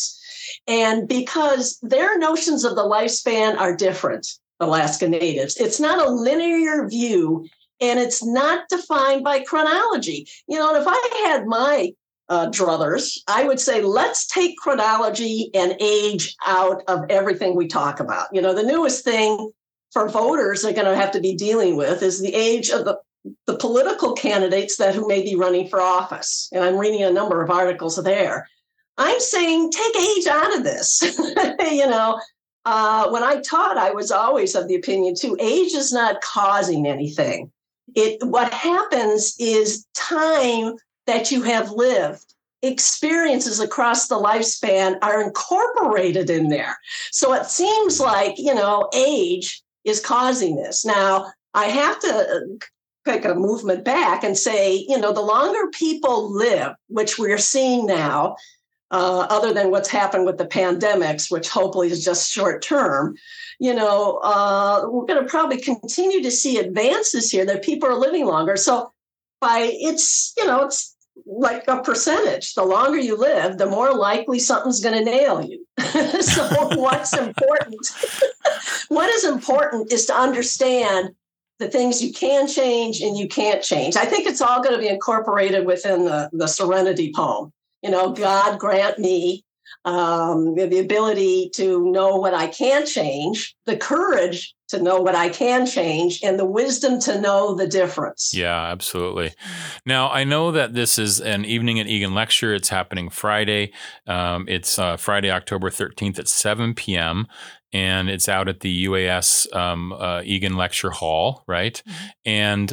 And because their notions of the lifespan are different, Alaska Natives, it's not a linear view, and it's not defined by chronology. You know, if I had my druthers, I would say, let's take chronology and age out of everything we talk about. You know, the newest thing for voters are going to have to be dealing with is the age of the political candidates who may be running for office. And I'm reading a number of articles there. I'm saying take age out of this. You know, when I taught, I was always of the opinion too, age is not causing anything. What happens is time that you have lived, experiences across the lifespan are incorporated in there. So it seems like, you know, age is causing this. Now, I have to take a movement back and say, you know, the longer people live, which we're seeing now, other than what's happened with the pandemics, which hopefully is just short term, you know, we're going to probably continue to see advances here that people are living longer. So it's like a percentage. The longer you live, the more likely something's going to nail you. So what's important? What is important is to understand the things you can change and you can't change. I think it's all going to be incorporated within the Serenity poem. You know, God grant me the ability to know what I can change, the courage to know what I can change, and the wisdom to know the difference. Yeah, absolutely. Now, I know that this is an Evening at Egan lecture. It's happening Friday. It's Friday, October 13th at 7 p.m., and it's out at the UAS Egan Lecture Hall, right? And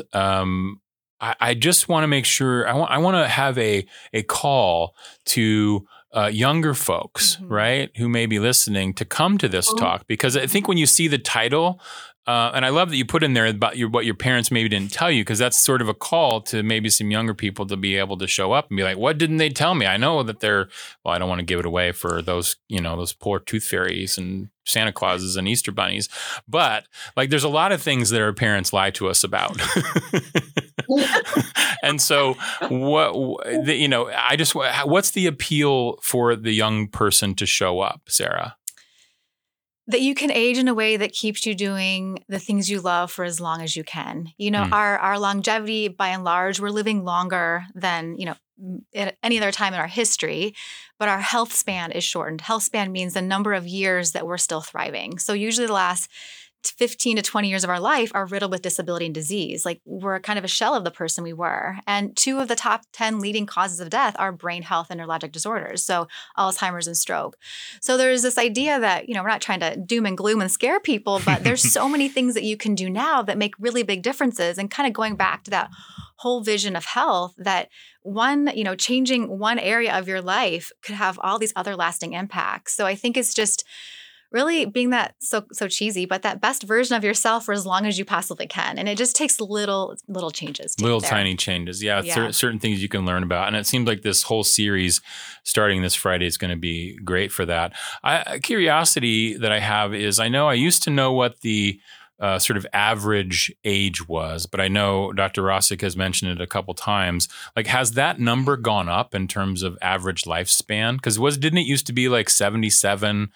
I just want to make sure, I want to have a call to younger folks, right, who may be listening to come to this talk, because I think when you see the title, and I love that you put in there about what your parents maybe didn't tell you, because that's sort of a call to maybe some younger people to be able to show up and be like, what didn't they tell me? I know that I don't want to give it away for those, you know, those poor tooth fairies and Santa Clauses and Easter bunnies. But like, there's a lot of things that our parents lie to us about. And so what's the appeal for the young person to show up, Sarah? That you can age in a way that keeps you doing the things you love for as long as you can. You know, our longevity, by and large, we're living longer than, you know, at any other time in our history, but our health span is shortened. Health span means the number of years that we're still thriving. So usually the last 15 to 20 years of our life are riddled with disability and disease. Like, we're kind of a shell of the person we were. And 2 of the top 10 leading causes of death are brain health and neurologic disorders. So Alzheimer's and stroke. So there's this idea that, you know, we're not trying to doom and gloom and scare people, but there's so many things that you can do now that make really big differences. And kind of going back to that whole vision of health, that changing one area of your life could have all these other lasting impacts. So I think it's just really being that so cheesy, but that best version of yourself for as long as you possibly can. And it just takes little changes. Tiny changes. Yeah. Certain things you can learn about. And it seems like this whole series starting this Friday is going to be great for that. A curiosity that I have is, I know I used to know what the sort of average age was, but I know Dr. Rosick has mentioned it a couple times. Like, has that number gone up in terms of average lifespan? Because didn't it used to be like 77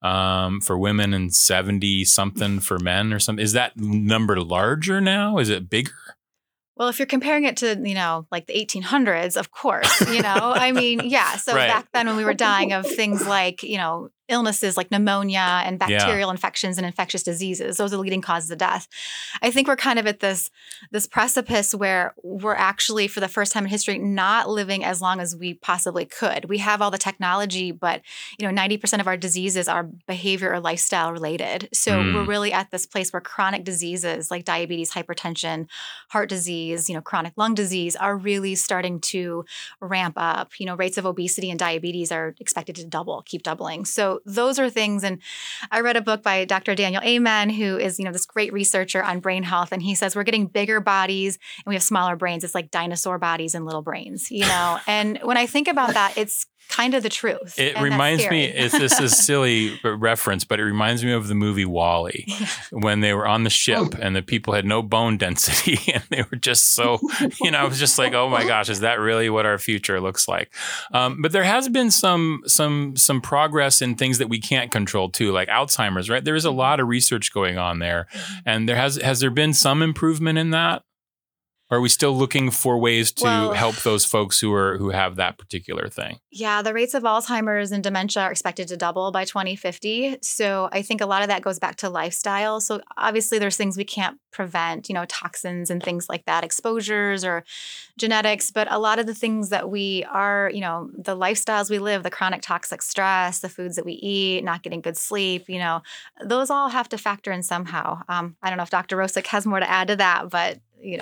for women and 70 something for men or something? Is that number larger now? Is it bigger? Well, if you're comparing it to, you know, like the 1800s, of course, you know, I mean, yeah. So back then when we were dying of things like, you know, illnesses like pneumonia and bacterial infections and infectious diseases, those are the leading causes of death. I think we're kind of at this precipice where we're actually, for the first time in history, not living as long as we possibly could. We have all the technology, but, you know, 90% of our diseases are behavior or lifestyle related. So we're really at this place where chronic diseases like diabetes, hypertension, heart disease, you know, chronic lung disease are really starting to ramp up. You know, rates of obesity and diabetes are expected to keep doubling. So those are things. And I read a book by Dr. Daniel Amen, who is, you know, this great researcher on brain health. And he says we're getting bigger bodies and we have smaller brains. It's like dinosaur bodies and little brains, you know. And when I think about that, it's kind of the truth. It and reminds me, this is a silly reference, but it reminds me of the movie WALL-E when they were on the ship and the people had no bone density and they were just so, I was just like, oh my gosh, is that really what our future looks like? But there has been some progress in things that we can't control too, like Alzheimer's, right? There is a lot of research going on there. And has there been some improvement in that? Or are we still looking for ways to help those folks who have that particular thing? Yeah, the rates of Alzheimer's and dementia are expected to double by 2050. So I think a lot of that goes back to lifestyle. So obviously there's things we can't prevent, toxins and things like that, exposures or genetics. But a lot of the things that we are, the lifestyles we live, the chronic toxic stress, the foods that we eat, not getting good sleep, those all have to factor in somehow. I don't know if Dr. Rosick has more to add to that, but,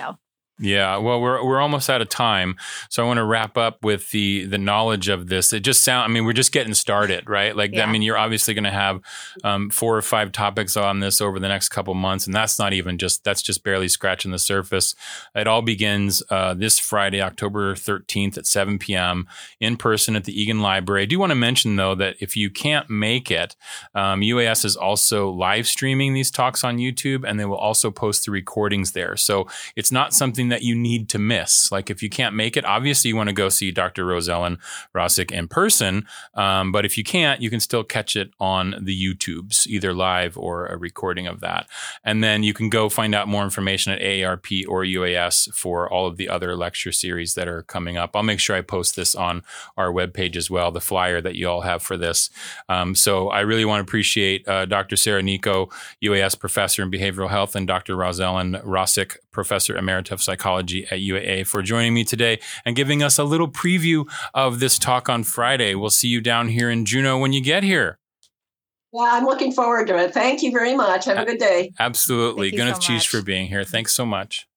Yeah, well, we're almost out of time, so I want to wrap up with the knowledge of this. It just we're just getting started, right? You're obviously going to have 4 or 5 topics on this over the next couple months, and that's just barely scratching the surface. It all begins this Friday, October 13th at 7 p.m. in person at the Egan Library. I do want to mention, though, that if you can't make it, UAS is also live streaming these talks on YouTube, and they will also post the recordings there. So it's not something that you need to miss. Like if you can't make it, obviously you want to go see Dr. Rosellen Rosick in person. But if you can't, you can still catch it on the YouTubes, either live or a recording of that. And then you can go find out more information at AARP or UAS for all of the other lecture series that are coming up. I'll make sure I post this on our webpage as well, the flyer that you all have for this. So I really want to appreciate Dr. Sarah Nico, UAS professor in behavioral health, and Dr. Rosellen Rosick, professor emerita of psychology at UAA, for joining me today and giving us a little preview of this talk on Friday. We'll see you down here in Juneau when you get here. Yeah, I'm looking forward to it. Thank you very much. Have a good day. Absolutely. Thank you Gwyneth so Cheese much for being here. Thanks so much.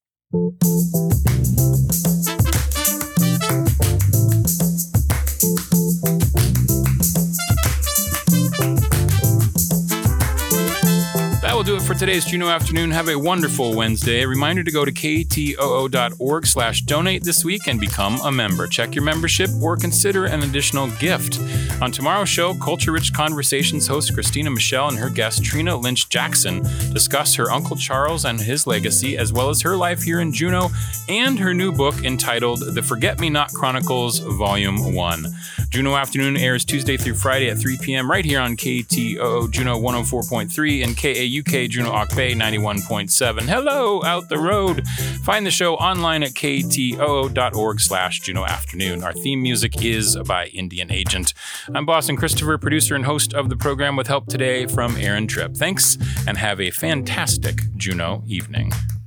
That will do it for today's Juneau Afternoon. Have a wonderful Wednesday. A reminder to go to ktoo.org/donate this week and become a member. Check your membership or consider an additional gift. On tomorrow's show, Culture Rich Conversations host Christina Michelle and her guest Trina Lynch Jackson discuss her Uncle Charles and his legacy, as well as her life here in Juneau and her new book entitled The Forget-Me-Not Chronicles Volume 1. Juneau Afternoon airs Tuesday through Friday at 3 p.m. right here on KTOO Juneau 104.3 and KAUK Juneau Auk Bay 91.7. Hello, out the road. Find the show online at ktoo.org/Juneau Afternoon. Our theme music is by Indian Agent. I'm Boston Christopher, producer and host of the program, with help today from Aaron Tripp. Thanks, and have a fantastic Juneau evening.